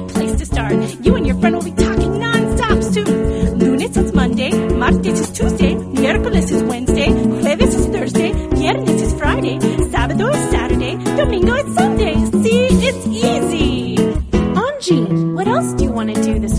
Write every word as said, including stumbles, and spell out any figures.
great place to start. You and your friend will be talking non-stop soon. Lunes is Monday, martes is Tuesday, miércoles is Wednesday, jueves is Thursday, viernes is Friday, sábado is Saturday, domingo is Sunday. See, it's easy. Angie, what else do you want to do this